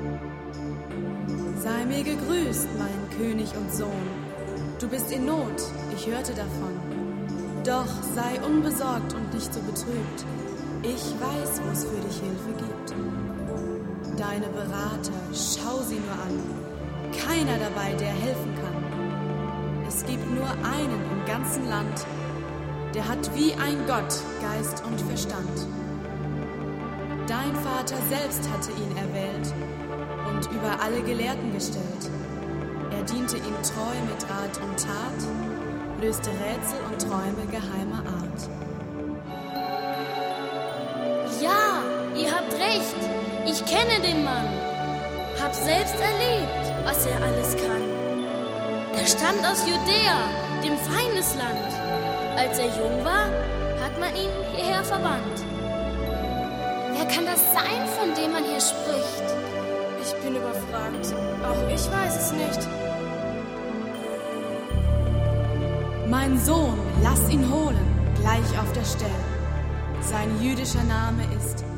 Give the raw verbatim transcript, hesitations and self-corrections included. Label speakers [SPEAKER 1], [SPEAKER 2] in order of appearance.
[SPEAKER 1] Sei mir gegrüßt, mein König und Sohn. Du bist in Not, ich hörte davon. Doch sei unbesorgt und nicht so betrübt. Ich weiß, wo es für dich Hilfe gibt. Deine Berater, schau sie nur an. Keiner dabei, der helfen kann. Es gibt nur einen im ganzen Land, der hat wie ein Gott Geist und Verstand. Dein Vater selbst hatte ihn erwählt und über alle Gelehrten gestellt. Er diente ihm treu mit Rat und Tat, löste Rätsel und Träume geheimer Art.
[SPEAKER 2] Ja, ihr habt recht. Ich kenne den Mann. Hab selbst erlebt, was er alles kann. Er stammt aus Judäa, dem Feindesland. Als er jung war, hat man ihn hierher verbannt. Wer kann das sein, von dem man hier spricht?
[SPEAKER 3] Ich bin überfragt. Auch ich weiß es nicht.
[SPEAKER 1] Mein Sohn, lass ihn holen, gleich auf der Stelle. Sein jüdischer Name ist